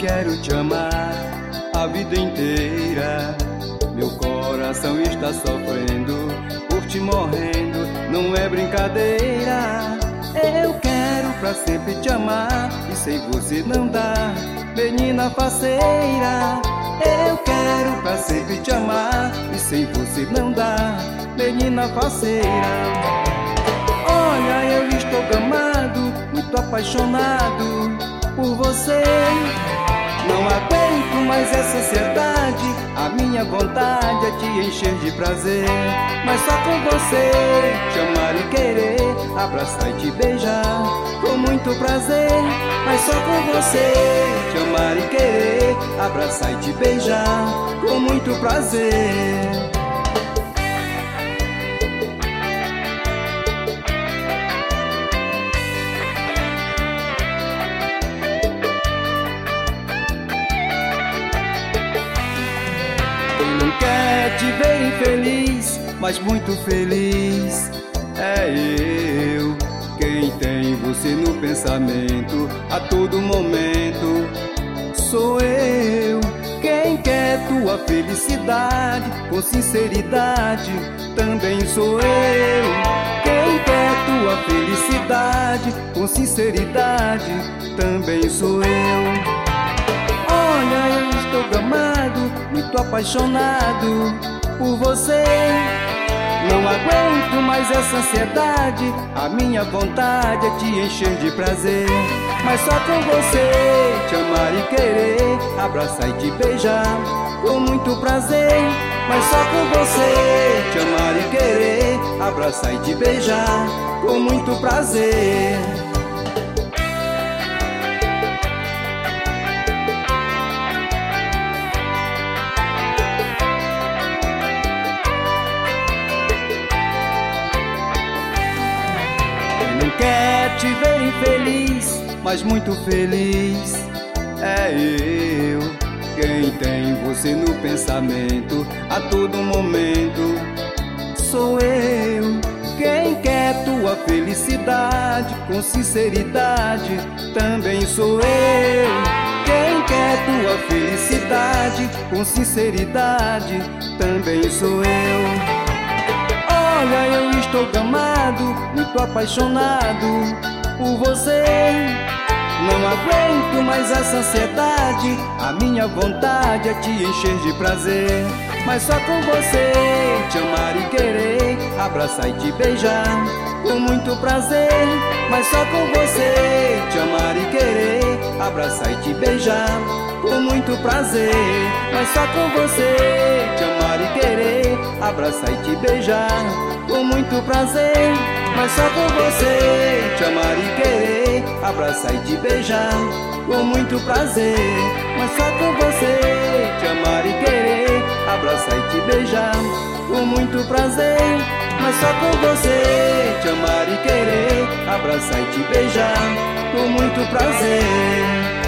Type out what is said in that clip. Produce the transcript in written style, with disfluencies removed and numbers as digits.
quero te amar a vida inteira. Meu coração está sofrendo por te morrendo, não é brincadeira. Eu quero pra sempre te amar e sem você não dá, menina faceira. Eu quero pra sempre te amar e sem você não dá, menina faceira. Olha, eu estou gamado, muito apaixonado por você. Não aguento mais essa ansiedade, a minha vontade é te encher de prazer. Mas só com você, te amar e querer, abraçar e te beijar com muito prazer. Mas só com você, te amar e querer, abraçar e te beijar com muito prazer. Não quer te ver infeliz, mas muito feliz é eu. Quem tem você no pensamento a todo momento sou eu. Quem quer tua felicidade com sinceridade também sou eu. Quem quer tua felicidade com sinceridade também sou eu. Olha, eu estou gamado, muito apaixonado por você. Não aguento mais essa ansiedade, a minha vontade é te encher de prazer. Mas só com você, te amar e querer, abraçar e te beijar com muito prazer. Mas só com você, te amar e querer, abraçar e te beijar com muito prazer. Quer te ver infeliz, mas muito feliz é eu. Quem tem você no pensamento a todo momento sou eu. Quem quer tua felicidade com sinceridade também sou eu. Quem quer tua felicidade com sinceridade também sou eu. Olha, eu estou gamado, muito apaixonado por você. Não aguento mais essa ansiedade, a minha vontade é te encher de prazer. Mas só com você, te amar e querer, abraçar e te beijar com muito prazer. Mas só com você, te amar e querer, abraçar e te beijar com muito prazer. Mas só com você, te amar e querer, abraçar e te beijar com muito prazer. Mas só com você, te amar e querer, abraçar e te beijar com muito prazer. Mas só com você, te amar e querer, abraçar e te beijar com muito prazer. Mas só com você, te amar e querer, abraçar e te beijar com muito prazer.